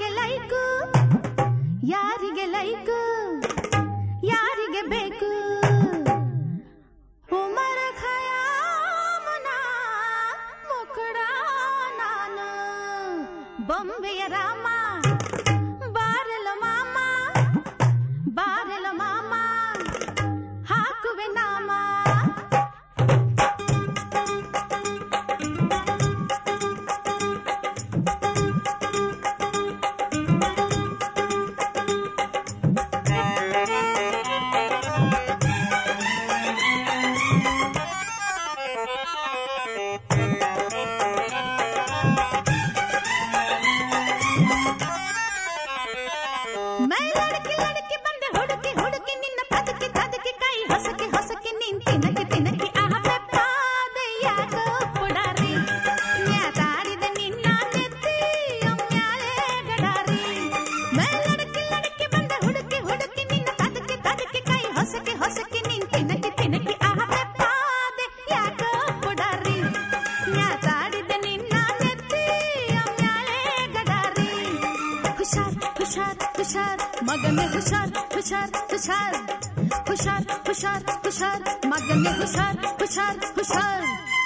ಯಾರಿಗೆ ಲೈಕು ಯಾರಿಗೆ ಲೈಕು ಯಾರಿಗೆ ಬೇಕು ಉಮರ ಖಯಾಮನ ಮುಖಡ ನಾನು ಬೊಂಬೆಯ ರಾಮ ಬಾರಲ ಮಾಮ ಬಾರಲ ಮಾಮ ಹಾಕುವೆ ನಾಮ मगन हुशार हुशार हुशार हुशार हुशार हुशार मगन हुशार हुशार हुशार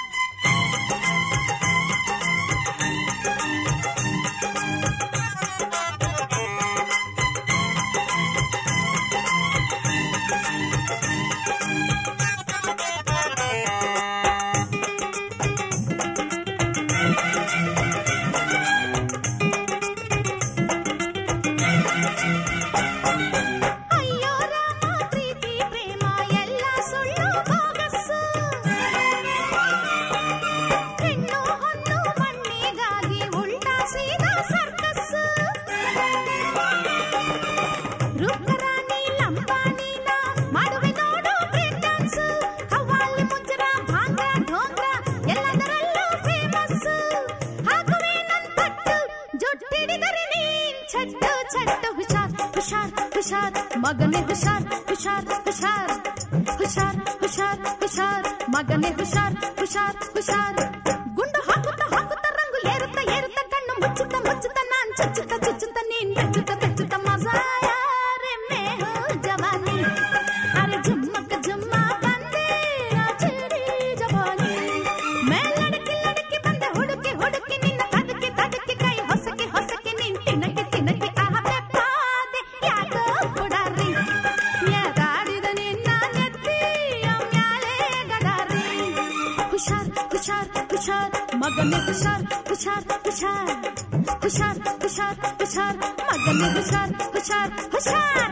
मगन हुशार हुशार हुशार हुशार हुशार हुशार मगन हुशार हुशार हुशार गुंडु हाकुत्ता हाकुत्ता रंगु ಏರುತ್ತಾ ಏರುತ್ತಾ ಕಣ್ಣು ಮುಚ್ಚುತ್ತಾ ಮುಚ್ಚುತ್ತಾ ನಾನ್ ಚುಚ್ಚುತ್ತಾ ಚುಚ್ಚುತ್ತಾ ನೀನ್ ಬೆಚ್ಚುತ್ತಾ ಬೆಚ್ಚುತ್ತಾ ಮಜಾ ಯಾರೆ ಮೇ ಹೋ ಜವಾನಿ ಅರೆ ಜುಮ್ಮಕ್ಕ ಜುಮ್ಮ ಬಂದೆ ಚಿಡಿ ಜವಾನಿ ಮೇ ಲಡಕಿ ಲಡಕಿ ಬಂದೆ ಹುಡುಕಿ ಹುಡುಕಿ ನಿನ್ನ ತದಕ್ಕೆ ತದಕ್ಕೆ ಕೈ ಹೊಸಕ್ಕೆ ಹೊಸಕ್ಕೆ ನೀನ್ ತಿನ್ನಕ್ಕೆ ತಿನ್ನಕ್ಕೆ ಆಹೆ ಪಾದೆ ಯಾಕೋ ಕೊಡಾರಿ ಯಾಗಾಡಿದ ನಿನ್ನ ನೆತ್ತಿ ಮ್ಯಾಲೆ ಗಡಾರಿ ಹುಷಾರ್ ಹುಷಾರ್ ಹುಷಾರ್ मगन हुशार हुशार हुशार हुशार हुशार हुशार मगन हुशार हुशार हुशार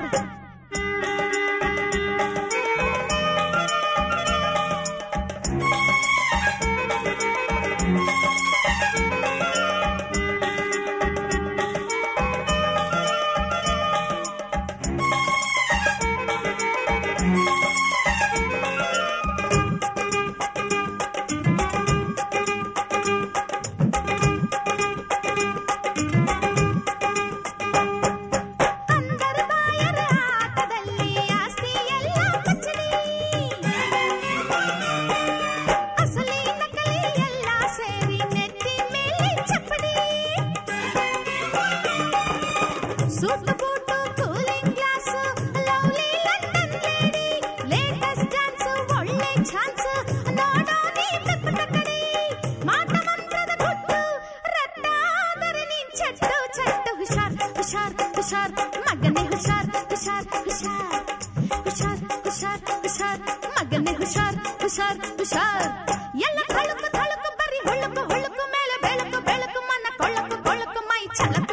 ಹುಷಾರ್ ಎಲ್ಲ ಥಳಕು ಥಳಕು ಬರಿ ಹುಳುಕು ಹುಳುಕು ಮೇಲೆ ಬೆಳಕು ಬೆಳಕು ಮನ ಕೊಳ್ಳಕು ಕೊಳ್ಳಕು ಮೈ ಛಲಕು